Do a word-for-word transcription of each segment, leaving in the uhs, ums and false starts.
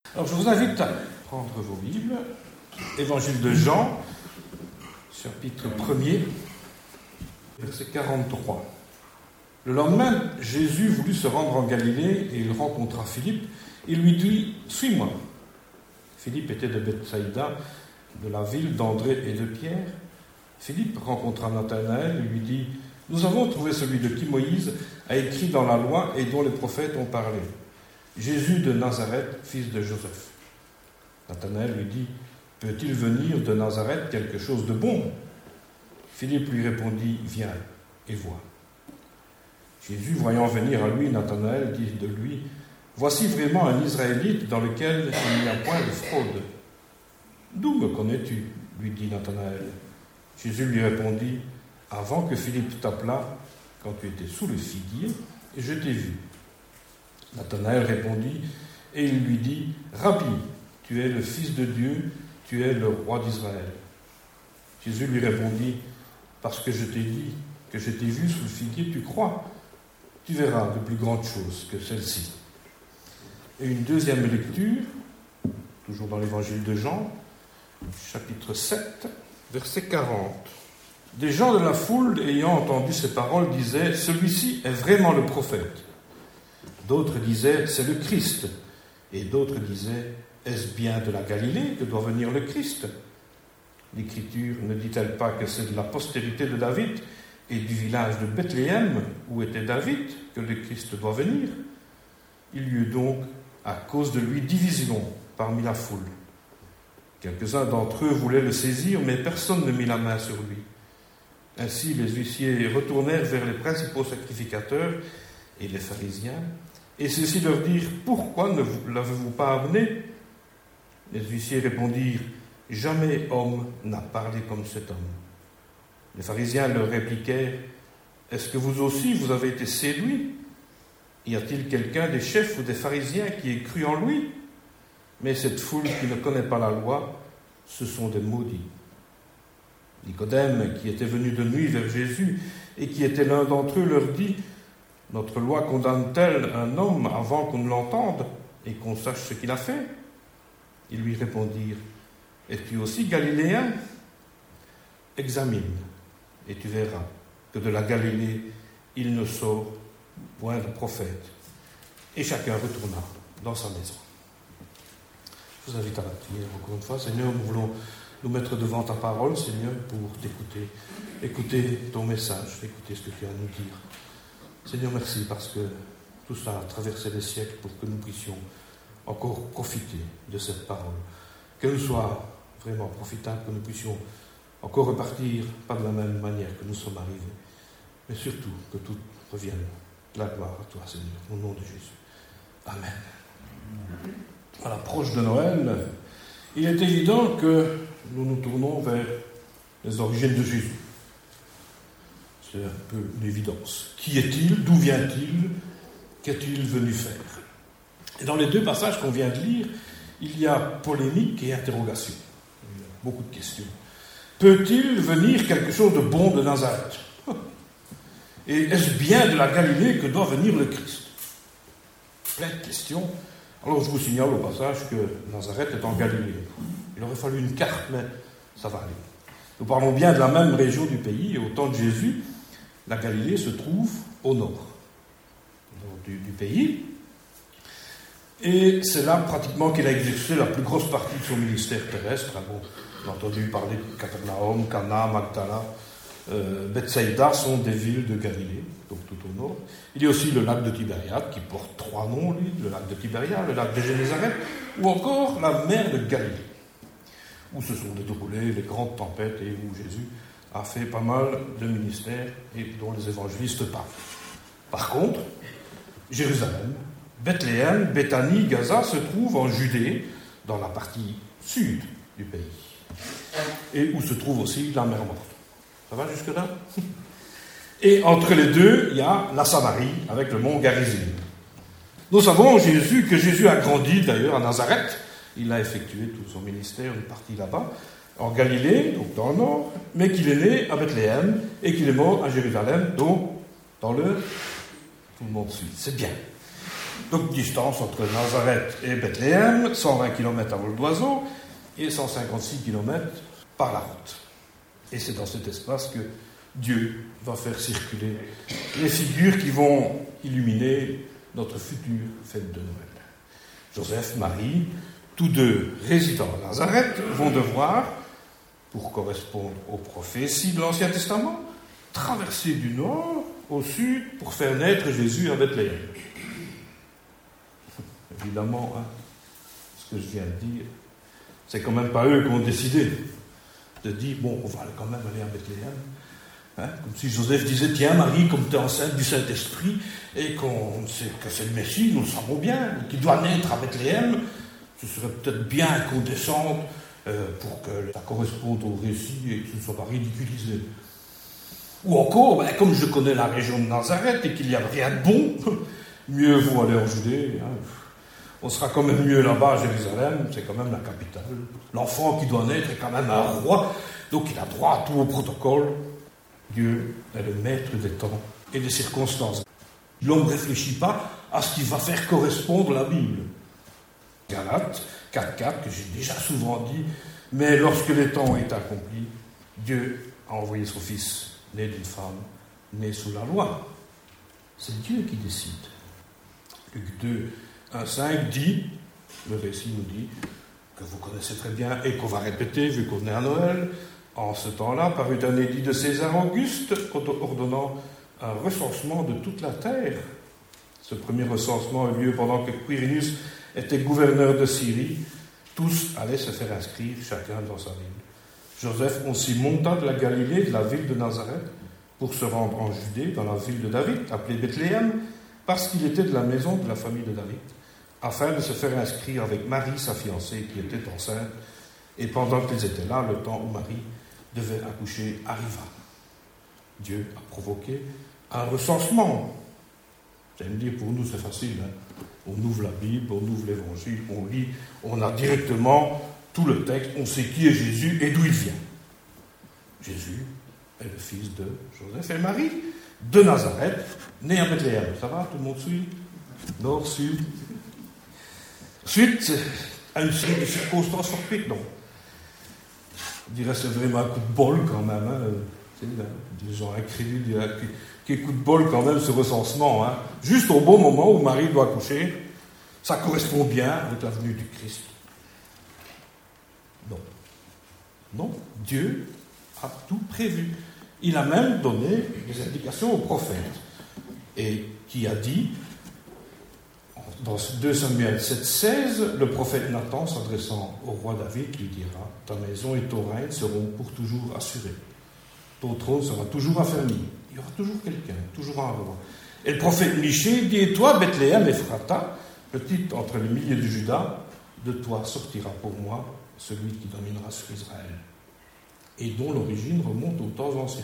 Alors je vous invite à prendre vos Bibles, Évangile de Jean, chapitre premier, verset quarante-trois. Le lendemain, Jésus voulut se rendre en Galilée et il rencontra Philippe. Il lui dit « Suis-moi ». Philippe était de Bethsaïda, de la ville d'André et de Pierre. Philippe rencontra Nathanaël et lui dit « Nous avons trouvé celui de qui Moïse a écrit dans la loi et dont les prophètes ont parlé, Jésus de Nazareth, fils de Joseph. » Nathanaël lui dit « Peut-il venir de Nazareth quelque chose de bon ?» Philippe lui répondit « Viens et vois. » Jésus, voyant venir à lui Nathanaël, dit de lui « Voici vraiment un Israélite dans lequel il n'y a point de fraude. »« D'où me connais-tu » lui dit Nathanaël. Jésus lui répondit « Avant que Philippe t'appelât, quand tu étais sous le figuier, je t'ai vu. » Nathanaël répondit et il lui dit « Rabbi, tu es le Fils de Dieu, tu es le roi d'Israël. » Jésus lui répondit « Parce que je t'ai dit que je t'ai vu sous le figuier, tu crois. Tu verras de plus grandes choses que celles-ci. » Et une deuxième lecture, toujours dans l'évangile de Jean, chapitre sept, verset quarante. Des gens de la foule, ayant entendu ces paroles, disaient « Celui-ci est vraiment le prophète. » D'autres disaient « C'est le Christ. » Et d'autres disaient « Est-ce bien de la Galilée que doit venir le Christ ?» L'Écriture ne dit-elle pas que c'est de la postérité de David et du village de Bethléem, où était David, que le Christ doit venir? Il y eut donc, à cause de lui, division parmi la foule. Quelques-uns d'entre eux voulaient le saisir, mais personne ne mit la main sur lui. Ainsi, les huissiers retournèrent vers les principaux sacrificateurs et les pharisiens, et ceux-ci leur dirent « Pourquoi ne l'avez-vous pas amené ?» Les huissiers répondirent « Jamais homme n'a parlé comme cet homme. » Les pharisiens leur répliquèrent « Est-ce que vous aussi vous avez été séduits? Y a-t-il quelqu'un des chefs ou des pharisiens qui ait cru en lui? Mais cette foule qui ne connaît pas la loi, ce sont des maudits. » Nicodème, qui était venu de nuit vers Jésus et qui était l'un d'entre eux, leur dit « Notre loi condamne-t-elle un homme avant qu'on ne l'entende et qu'on sache ce qu'il a fait ?» Ils lui répondirent « Es-tu aussi galiléen? Examine, et tu verras que de la Galilée, il ne sort point de prophète. » Et chacun retourna dans sa maison. Je vous invite à la prière encore une fois. Seigneur, nous voulons nous mettre devant ta parole, Seigneur, pour t'écouter, écouter ton message, écouter ce que tu as à nous dire. Seigneur, merci parce que tout ça a traversé les siècles pour que nous puissions encore profiter de cette parole. Qu'elle soit vraiment profitable, que nous puissions encore repartir, pas de la même manière que nous sommes arrivés, mais surtout que tout revienne. La gloire à toi, Seigneur, au nom de Jésus. Amen. À l'approche de Noël, il est évident que nous nous tournons vers les origines de Jésus. C'est un peu une évidence. Qui est-il? D'où vient-il? Qu'est-il venu faire? Et dans les deux passages qu'on vient de lire, il y a polémique et interrogation. Il y a beaucoup de questions. Peut-il venir quelque chose de bon de Nazareth? Et est-ce bien de la Galilée que doit venir le Christ? Plein de questions. Alors je vous signale au passage que Nazareth est en Galilée. Il aurait fallu une carte, mais ça va aller. Nous parlons bien de la même région du pays, et au temps de Jésus, la Galilée se trouve au nord du, du pays. Et c'est là pratiquement qu'il a exercé la plus grosse partie de son ministère terrestre. Bon, on a entendu parler de Capernaum, Cana, Magdala, euh, Bethsaïda sont des villes de Galilée, donc tout au nord. Il y a aussi le lac de Tibériade, qui porte trois noms, lui, le lac de Tibériade, le lac de Génézareth, ou encore la mer de Galilée, où se sont déroulées les grandes tempêtes et où Jésus a fait pas mal de ministères et dont les évangélistes parlent. Par contre, Jérusalem, Bethléem, Béthanie, Gaza se trouvent en Judée, dans la partie sud du pays, et où se trouve aussi la mer Morte. Ça va jusque-là? Et entre les deux, il y a la Samarie, avec le mont Garizim. Nous savons Jésus, que Jésus a grandi d'ailleurs à Nazareth. Il a effectué tout son ministère, une partie là-bas, en Galilée, donc dans le nord, mais qu'il est né à Bethléem et qu'il est mort à Jérusalem, donc dans le... Tout le monde suit, c'est bien. Donc, distance entre Nazareth et Bethléem, cent vingt kilomètres à vol d'oiseau et cent cinquante-six kilomètres par la route. Et c'est dans cet espace que Dieu va faire circuler les figures qui vont illuminer notre future fête de Noël. Joseph, Marie, tous deux résidant à Nazareth, vont devoir, pour correspondre aux prophéties de l'Ancien Testament, traverser du nord au sud pour faire naître Jésus à Bethléem. Évidemment, hein, ce que je viens de dire, c'est quand même pas eux qui ont décidé de dire, bon, on va quand même aller à Bethléem. Hein, comme si Joseph disait, tiens Marie, comme tu es enceinte du Saint-Esprit, et qu'on sait que c'est le Messie, nous le savons bien, qu'il doit naître à Bethléem, ce serait peut-être bien qu'on descende euh, pour que ça corresponde au récit et que ce ne soit pas ridiculisé. Ou encore, ben, comme je connais la région de Nazareth et qu'il n'y a rien de bon, mieux vaut aller en Judée. Hein. On sera quand même mieux là-bas à Jérusalem, c'est quand même la capitale. L'enfant qui doit naître est quand même un roi, donc il a droit à tout au protocole. Dieu est le maître des temps et des circonstances. L'homme ne réfléchit pas à ce qui va faire correspondre la Bible. Galates quatre quatre, que j'ai déjà souvent dit, mais lorsque les temps ont été accomplis, Dieu a envoyé son Fils, né d'une femme, né sous la loi. C'est Dieu qui décide. Luc deux, un cinq dit, le récit nous dit, que vous connaissez très bien et qu'on va répéter vu qu'on est à Noël, en ce temps-là, parut un édit de César Auguste ordonnant un recensement de toute la terre. Ce premier recensement a eu lieu pendant que Quirinius était gouverneur de Syrie. Tous allaient se faire inscrire, chacun dans sa ville. Joseph aussi monta de la Galilée, de la ville de Nazareth, pour se rendre en Judée, dans la ville de David, appelée Bethléem, parce qu'il était de la maison de la famille de David, afin de se faire inscrire avec Marie, sa fiancée, qui était enceinte. Et pendant qu'ils étaient là, le temps où Marie devait accoucher arriva. Dieu a provoqué un recensement. Vous allez me dire, pour nous c'est facile. Hein? On ouvre la Bible, on ouvre l'Évangile, on lit, on a directement tout le texte, on sait qui est Jésus et d'où il vient. Jésus est le fils de Joseph et Marie, de Nazareth, né à Bethléem. Ça va, tout le monde suit? Nord, sud. Suite à une série de circonstances fortuites, non. Je dirais c'est vraiment un coup de bol quand même. Hein. Tu sais, des gens incrédules, quel coup de bol quand même ce recensement. Hein. Juste au bon moment où Marie doit accoucher, ça correspond bien avec la venue du Christ. Non. Non, Dieu a tout prévu. Il a même donné des indications aux prophètes. Et qui a dit, dans deux Samuel sept seize, le prophète Nathan, s'adressant au roi David, lui dira « Ta maison et ton règne seront pour toujours assurés. Ton trône sera toujours affermi. Il y aura toujours quelqu'un, toujours un roi. » Et le prophète Michée dit « Et toi, Bethléem, Ephrata, petite entre les milliers de Juda, de toi sortira pour moi celui qui dominera sur Israël. » Et dont l'origine remonte aux temps anciens.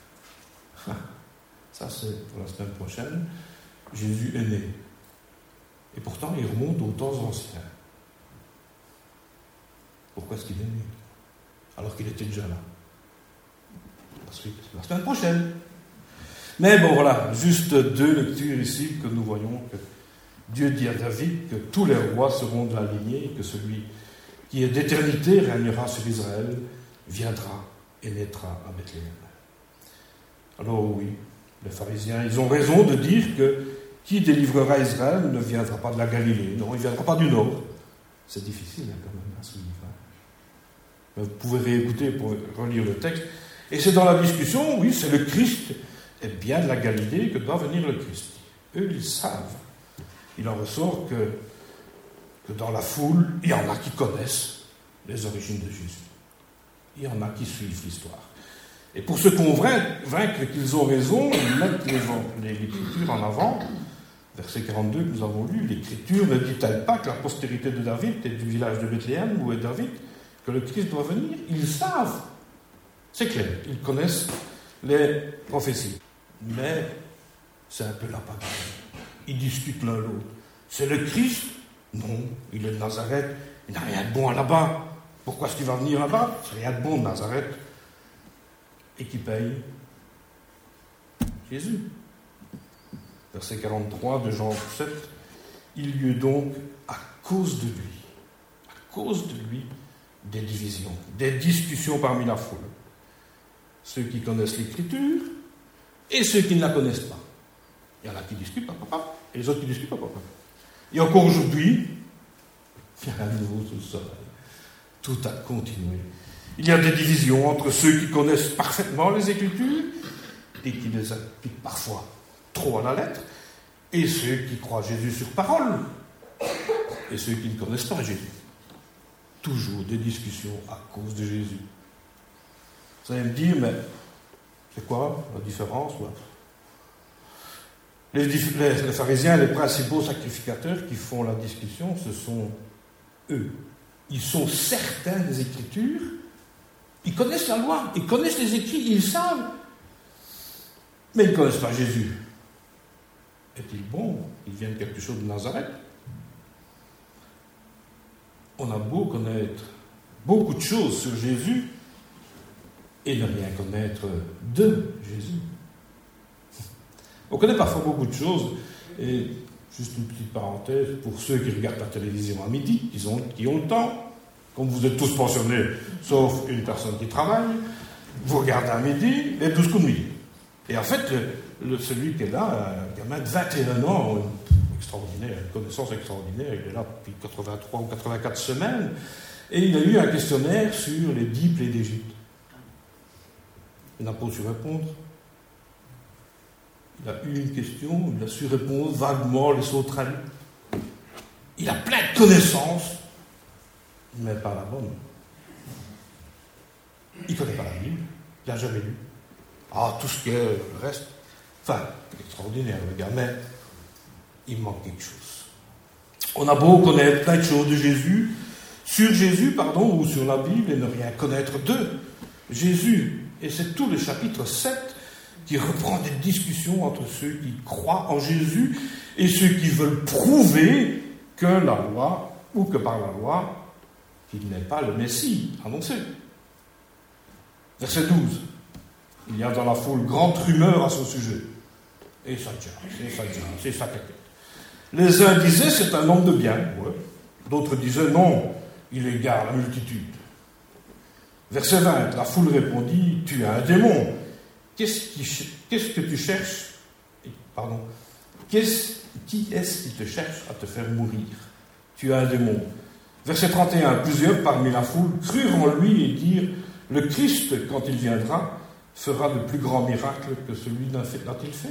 Ça, c'est pour la semaine prochaine. Jésus est né. Et pourtant, il remonte aux temps anciens. Pourquoi est-ce qu'il est né? Alors qu'il était déjà là. Parce que c'est la semaine prochaine. Mais bon, voilà, juste deux lectures ici que nous voyons que Dieu dit à David que tous les rois seront de la lignée et que celui qui est d'éternité régnera sur Israël, viendra et naîtra à Bethléem. Alors oui, les pharisiens, ils ont raison de dire que qui délivrera Israël ne viendra pas de la Galilée. Non, il ne viendra pas du Nord. C'est difficile hein, quand même à suivre. Hein. Vous pouvez réécouter pour relire le texte. Et c'est dans la discussion, oui, c'est le Christ. Et bien de la Galilée que doit venir le Christ. Eux, ils savent. Il en ressort que, que dans la foule, il y en a qui connaissent les origines de Jésus. Il y en a qui suivent l'histoire. Et pour se convaincre qu'ils ont raison, ils mettent les, l'Écriture en avant. Verset quarante-deux que nous avons lu, l'Écriture ne dit-elle pas que la postérité de David est du village de Bethléem, où est David, que le Christ doit venir? Ils savent. C'est clair, ils connaissent les prophéties. Mais c'est un peu la pagaille. Ils discutent l'un l'autre. C'est le Christ? Non, il est de Nazareth. Il n'a rien de bon là-bas. Pourquoi est-ce qu'il va venir là-bas? C'est rien de bon de Nazareth. Et qui paye? Jésus. Verset quarante-trois de Jean sept. Il y eut donc, à cause de lui, à cause de lui, des divisions, des discussions parmi la foule. Ceux qui connaissent l'Écriture et ceux qui ne la connaissent pas. Il y en a qui discutent, papa, et les autres qui discutent, papa. Et encore aujourd'hui, il y a un nouveau sous le soleil. Tout a continué. Il y a des divisions entre ceux qui connaissent parfaitement les Écritures et qui les appliquent parfois trop à la lettre, et ceux qui croient Jésus sur parole, et ceux qui ne connaissent pas Jésus. Toujours des discussions à cause de Jésus. Vous allez me dire, mais c'est quoi la différence? les, les, les pharisiens, les principaux sacrificateurs qui font la discussion, ce sont eux. Ils sont certains des Écritures, ils connaissent la loi, ils connaissent les écrits, ils savent, mais ils ne connaissent pas Jésus. Est-il bon qu'il vienne quelque chose de Nazareth? On a beau connaître beaucoup de choses sur Jésus et ne rien connaître de Jésus. On connaît parfois beaucoup de choses, et juste une petite parenthèse, pour ceux qui regardent la télévision à midi, qui ont, qui ont le temps, comme vous êtes tous pensionnés, sauf une personne qui travaille, vous regardez à midi les douze coups de midi. Et en fait, le, le, celui qui est là, un gamin de vingt et un ans, extraordinaire, une connaissance extraordinaire, il est là depuis quatre-vingt-trois ou quatre-vingt-quatre semaines, et il a eu un questionnaire sur les dix plaies d'Égypte. Il n'a pas su répondre. Il a eu une question, il a su répondre vaguement les autres années. Il a plein de connaissances, mais pas la bonne. Il ne connaît pas la Bible, il n'a jamais lu. Ah, tout ce qui est le reste, enfin, extraordinaire le gars, mais il manque quelque chose. On a beau connaître plein de choses de Jésus, sur Jésus, pardon, ou sur la Bible, et ne rien connaître de Jésus. Et c'est tout le chapitre sept qui reprend des discussions entre ceux qui croient en Jésus et ceux qui veulent prouver que la loi, ou que par la loi, qu'il n'est pas le Messie annoncé. Verset douze. Il y a dans la foule grande rumeur à son sujet. Et ça tient, c'est ça tient, c'est ça qui est. Les uns disaient c'est un homme de bien, ouais. D'autres disaient non, il égare la multitude. Verset vingt, la foule répondit, tu as un démon. Qu'est-ce, qui, qu'est-ce que tu cherches? Pardon. Qu'est-ce, qui est-ce qui te cherche à te faire mourir? Tu as un démon. Verset trente et un, plusieurs parmi la foule crurent en lui et dirent, le Christ, quand il viendra, fera de plus grands miracles que celui n'a-t-il fait?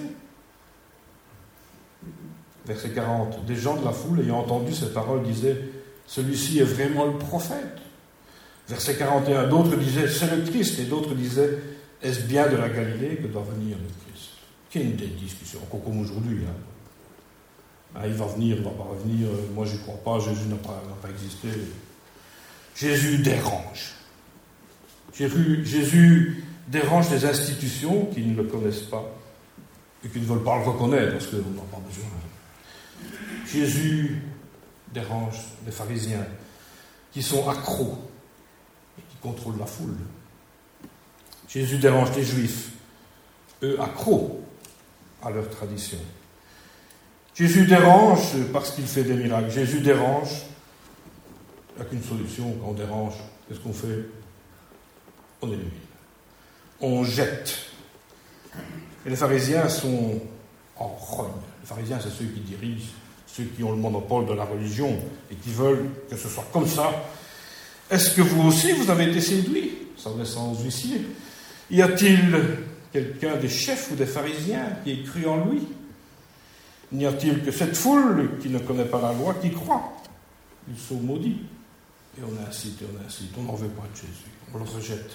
Verset quarante, des gens de la foule ayant entendu ces paroles disaient, celui-ci est vraiment le prophète. Verset quarante et un, d'autres disaient, c'est le Christ, et d'autres disaient, est-ce bien de la Galilée que doit venir le Christ? Quelle une telle discussion, encore comme aujourd'hui. Hein. Ah, il va venir, il ne va pas revenir, moi je ne crois pas, Jésus n'a pas, n'a pas existé. Jésus dérange. Jésus, Jésus dérange les institutions qui ne le connaissent pas et qui ne veulent pas le reconnaître parce qu'on n'a pas besoin. Jésus dérange les pharisiens qui sont accros et qui contrôlent la foule. Jésus dérange les juifs, eux accros à leur tradition. Jésus dérange parce qu'il fait des miracles. Jésus dérange, il n'y a qu'une solution quand on dérange. Qu'est-ce qu'on fait? On élimine. On jette. Et les pharisiens sont en rogne. Les pharisiens, c'est ceux qui dirigent, ceux qui ont le monopole de la religion et qui veulent que ce soit comme ça. Est-ce que vous aussi, vous avez été séduits? Ça laisse sans huissier. Y a-t-il quelqu'un des chefs ou des pharisiens qui ait cru en lui? N'y a-t-il que cette foule qui ne connaît pas la loi qui croit? Ils sont maudits. Et on incite, et on incite. On n'en veut pas de Jésus. On le rejette.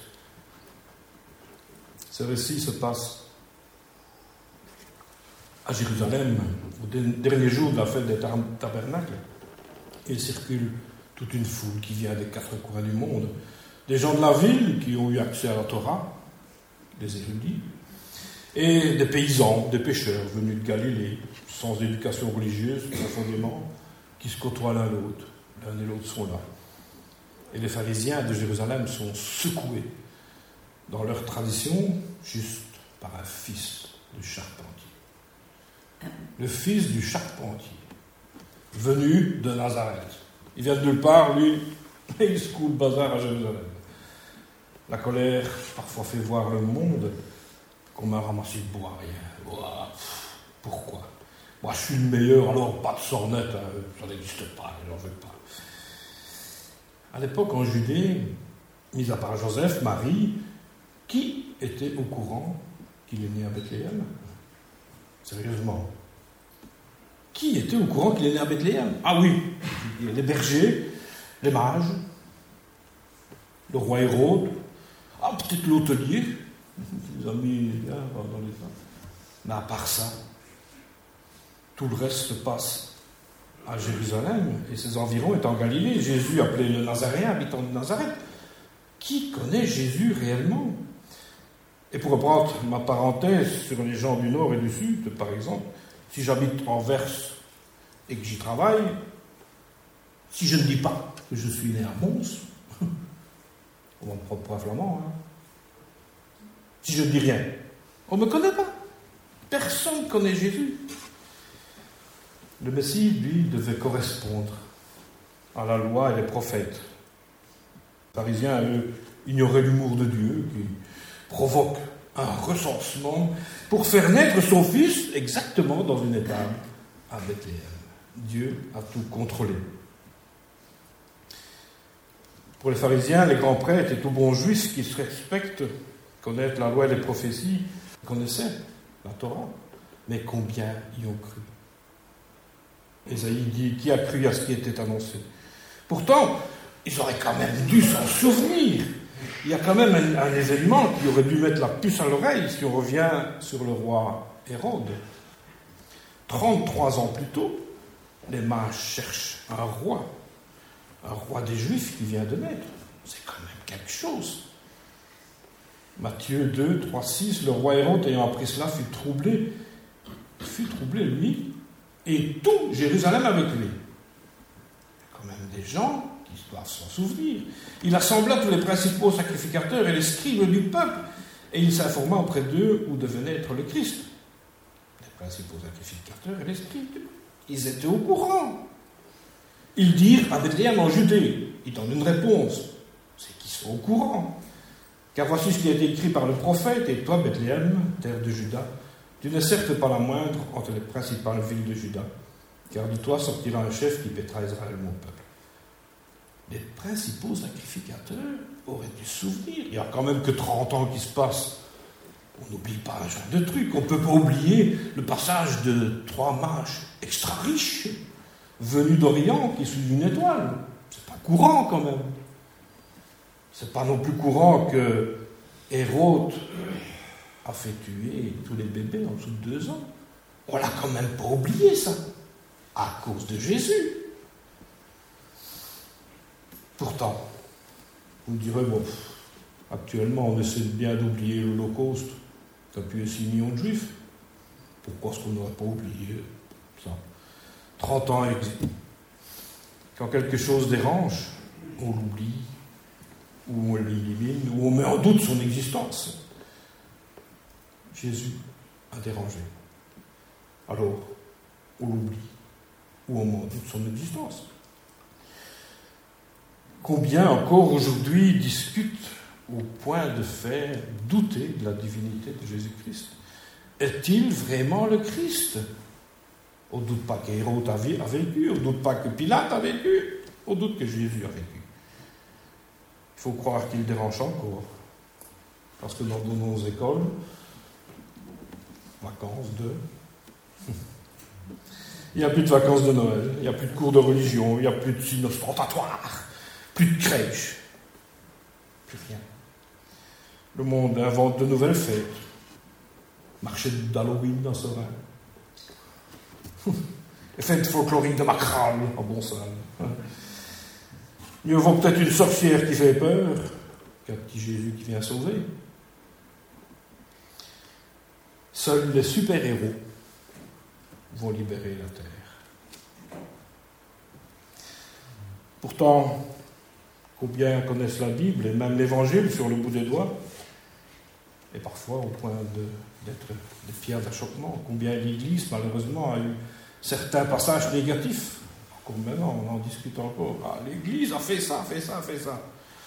Ce récit se passe à Jérusalem, au dernier jour de la fête des tabernacles. Il circule toute une foule qui vient des quatre coins du monde. Des gens de la ville qui ont eu accès à la Torah, des érudits, et des paysans, des pêcheurs venus de Galilée, sans éducation religieuse, profondément, qui se côtoient l'un l'autre. L'un et l'autre sont là. Et les pharisiens de Jérusalem sont secoués dans leur tradition juste par un fils du charpentier. Le fils du charpentier venu de Nazareth. Il vient de nulle part, lui, et il secoue le bazar à Jérusalem. La colère parfois fait voir le monde comme un ramassis de bois, rien. Ouah, pff, pourquoi? Moi, je suis le meilleur, alors pas de sornette, hein, ça n'existe pas, je n'en veux pas. À l'époque, en Judée, mis à part Joseph, Marie, qui était au courant qu'il est né à Bethléem? Sérieusement. Qui était au courant qu'il est né à Bethléem? Ah oui, les bergers, les mages, le roi Hérode, ah peut-être l'hôtelier, les amis hein, dans les temps. Mais à part ça, tout le reste se passe à Jérusalem et ses environs est en Galilée. Jésus, appelé le Nazaréen, habitant de Nazareth. Qui connaît Jésus réellement? Et pour reprendre ma parenthèse sur les gens du Nord et du Sud, par exemple, si j'habite en Verse et que j'y travaille, si je ne dis pas que je suis né à Mons, on va me prendre pour un flamand, hein. Si je ne dis rien, on ne me connaît pas. Personne ne connaît Jésus. Le Messie, lui, devait correspondre à la loi et les prophètes. Les pharisiens, eux, ignoraient l'humour de Dieu qui provoque un recensement pour faire naître son fils exactement dans une étable à Bethléem. Dieu a tout contrôlé. Pour les pharisiens, les grands prêtres et tout bon juif qui se respectent, connaissent la loi et les prophéties, connaissaient la Torah, mais combien y ont cru? Ésaïe dit, qui a cru à ce qui était annoncé? Pourtant, ils auraient quand même dû s'en souvenir. Il y a quand même un, un événement qui aurait dû mettre la puce à l'oreille si on revient sur le roi Hérode. trente-trois ans plus tôt, les mages cherchent un roi, un roi des Juifs qui vient de naître. C'est quand même quelque chose. Matthieu deux, trois, six, le roi Hérode ayant appris cela fut troublé, fut troublé lui, et tout Jérusalem avec lui. Il y a quand même des gens qui doivent s'en souvenir. Il assembla tous les principaux sacrificateurs et les scribes du peuple, et il s'informa auprès d'eux où devenait être le Christ. Les principaux sacrificateurs et les scribes du peuple. Ils étaient au courant. Ils dirent à Bethléem en Judée, ils donnent une réponse, c'est qu'ils sont au courant. Car voici ce qui a été écrit par le prophète, et toi, Bethléem, terre de Juda, tu n'es certes pas la moindre entre les principales villes de Juda, car de toi sortira un chef qui paîtra Israël, mon peuple. Les principaux sacrificateurs auraient dû se souvenir. Il n'y a quand même que trente ans qui se passent. On n'oublie pas un genre de truc. On ne peut pas oublier le passage de trois mages extra riches, venus d'Orient, qui suivent une étoile. C'est pas courant quand même. C'est pas non plus courant que Hérode a fait tuer tous les bébés en dessous de deux ans. On l'a quand même pas oublié, ça, à cause de Jésus. Pourtant, vous me direz, bon, actuellement, on essaie bien d'oublier l'Holocauste, qui a tué six millions de Juifs. Pourquoi est-ce qu'on n'aurait pas oublié ça? trente ans exil. Quand quelque chose dérange, on l'oublie, ou on l'élimine, ou on met en doute son existence. Jésus a dérangé. Alors, on l'oublie, ou on met en doute son existence. Combien encore aujourd'hui discutent au point de faire douter de la divinité de Jésus-Christ? Est-il vraiment le Christ? On ne doute pas qu'Hérode a vécu, on ne doute pas que Pilate a vécu, on doute que Jésus a vécu. Il faut croire qu'il dérange encore. Parce que dans nos écoles, vacances de... il n'y a plus de vacances de Noël, il n'y a plus de cours de religion, il n'y a plus de signes ostentatoires, plus de crèche, plus rien. Le monde invente de nouvelles fêtes. Marché d'Halloween dans Serein. Les fêtes folkloriques de Macral en bon salle. Mieux vaut peut-être une sorcière qui fait peur qu'un petit Jésus qui vient sauver. Seuls les super-héros vont libérer la terre. Pourtant, combien connaissent la Bible et même l'Évangile sur le bout des doigts, et parfois au point de, d'être des pierres d'achoppement. Combien l'Église, malheureusement, a eu certains passages négatifs Comme maintenant, on en discute encore. Ah, l'Église a fait ça, fait ça, fait ça.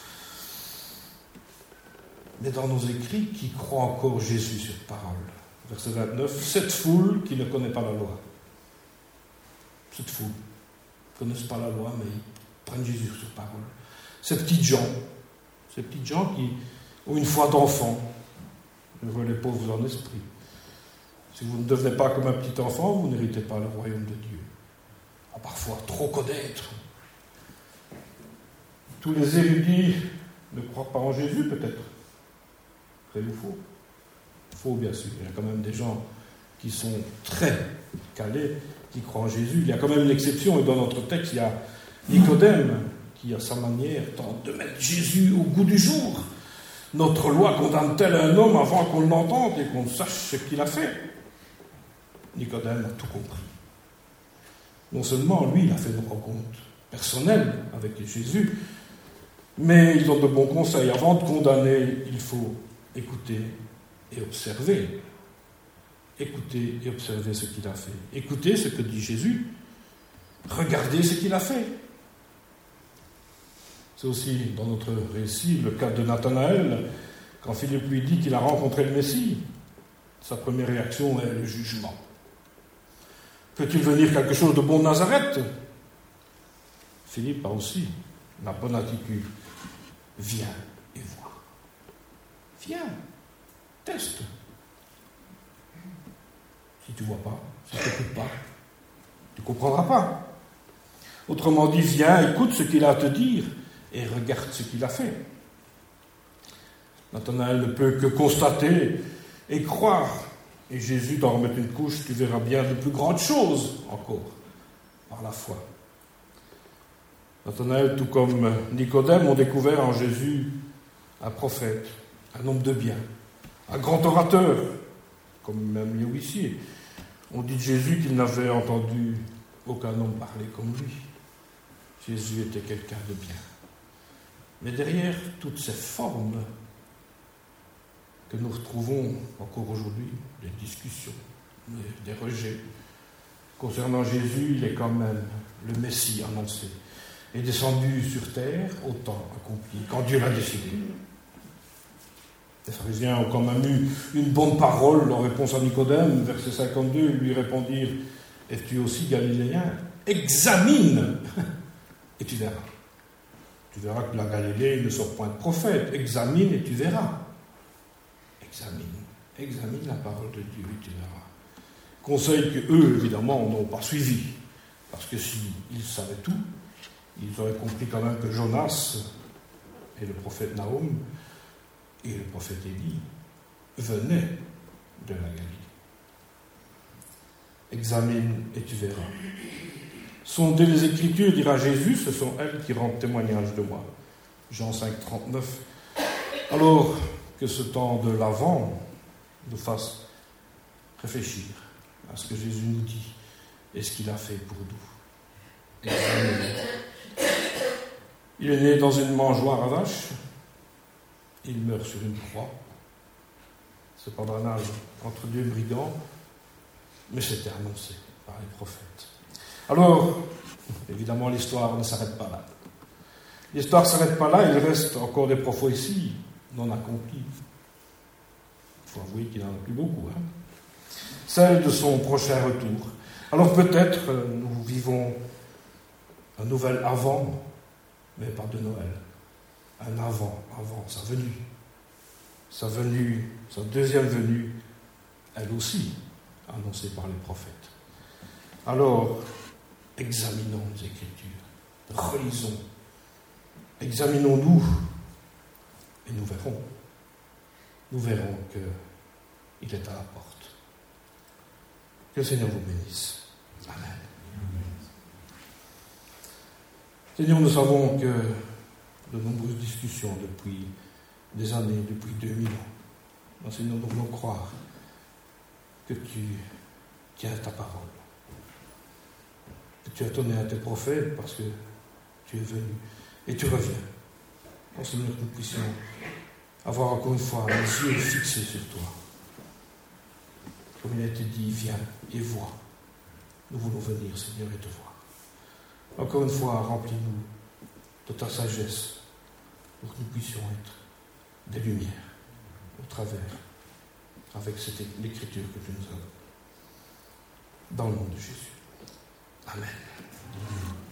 Mais dans nos écrits, qui croit encore Jésus sur parole? Verset vingt-neuf, cette foule qui ne connaît pas la loi. Cette foule ne connaissent pas la loi, mais ils prennent Jésus sur parole. Ces petites gens, ces petites gens qui ont une foi d'enfant. Je vois les pauvres en esprit. Si vous ne devenez pas comme un petit enfant, vous n'héritez pas le royaume de Dieu. À parfois trop connaître. Tous les érudits ne croient pas en Jésus, peut-être. Vrai ou faux? Faux, bien sûr. Il y a quand même des gens qui sont très calés, qui croient en Jésus. Il y a quand même une exception, et dans notre texte, il y a Nicodème, qui, à sa manière, tente de mettre Jésus au goût du jour. Notre loi condamne-t-elle un homme avant qu'on l'entende et qu'on sache ce qu'il a fait? Nicodème a tout compris. Non seulement, lui, il a fait une rencontre personnelle avec Jésus, mais ils ont de bons conseils. Avant de condamner, il faut écouter et observer. Écouter et observer ce qu'il a fait. Écoutez ce que dit Jésus. Regardez ce qu'il a fait. C'est aussi, dans notre récit, le cas de Nathanaël, quand Philippe lui dit qu'il a rencontré le Messie. Sa première réaction est le jugement. Peut-il venir quelque chose de bon de Nazareth? Philippe a aussi la bonne attitude. Viens et vois. Viens, teste. Si tu ne vois pas, si tu n'écoutes pas, tu ne comprendras pas. Autrement dit, viens, écoute ce qu'il a à te dire et regarde ce qu'il a fait. Nathanaël ne peut que constater et croire. Et Jésus d'en remettre une couche, tu verras bien de plus grandes choses encore par la foi. Nathanaël, tout comme Nicodème, ont découvert en Jésus un prophète, un homme de bien, un grand orateur, comme même les huissiers. On dit de Jésus qu'il n'avait entendu aucun homme parler comme lui. Jésus était quelqu'un de bien. Mais derrière toutes ces formes que nous retrouvons encore aujourd'hui, des discussions, des rejets, concernant Jésus, il est quand même le Messie annoncé, est descendu sur terre au temps accompli, quand Dieu l'a décidé. Les pharisiens ont quand même eu une bonne parole en réponse à Nicodème, verset cinquante-deux, ils lui répondirent « Es-tu aussi galiléen? Examine et tu verras. Tu verras que la Galilée ne sort point de prophète. Examine et tu verras. » Examine. Examine la parole de Dieu et tu verras. Conseil que eux, évidemment, n'ont pas suivi. Parce que s'ils savaient tout, ils auraient compris quand même que Jonas et le prophète Nahum et le prophète Élie venaient de la Galilée. Examine et tu verras. Sondez les Écritures, dira Jésus, ce sont elles qui rendent témoignage de moi. Jean cinq, trente-neuf. Alors que ce temps de l'Avent nous fasse réfléchir à ce que Jésus nous dit et ce qu'il a fait pour nous. Il est né dans une mangeoire à vaches, il meurt sur une croix. C'est pas banal entre deux brigands, mais c'était annoncé par les prophètes. Alors, évidemment, l'histoire ne s'arrête pas là. L'histoire ne s'arrête pas là, il reste encore des prophéties non accomplies. Il faut avouer qu'il n'en a plus beaucoup. Hein. Celle de son prochain retour. Alors peut-être nous vivons un nouvel avant, mais pas de Noël. Un avant, avant, sa venue. Sa venue, sa deuxième venue, elle aussi, annoncée par les prophètes. Alors, examinons les Écritures, relisons, examinons-nous, et nous verrons. Nous verrons qu'il est à la porte. Que le Seigneur vous bénisse. Amen. Seigneur, nous savons que de nombreuses discussions depuis des années, depuis deux mille ans, Seigneur, nous voulons croire que tu tiens ta parole. Que tu as donné à tes prophètes parce que tu es venu et tu reviens. Oh Seigneur, que nous puissions avoir encore une fois les yeux fixés sur toi. Comme il a été dit, viens et vois. Nous voulons venir, Seigneur, et te voir. Encore une fois, remplis-nous de ta sagesse pour que nous puissions être des lumières au travers, avec cette l'écriture que tu nous as. Dans le nom de Jésus. Amen.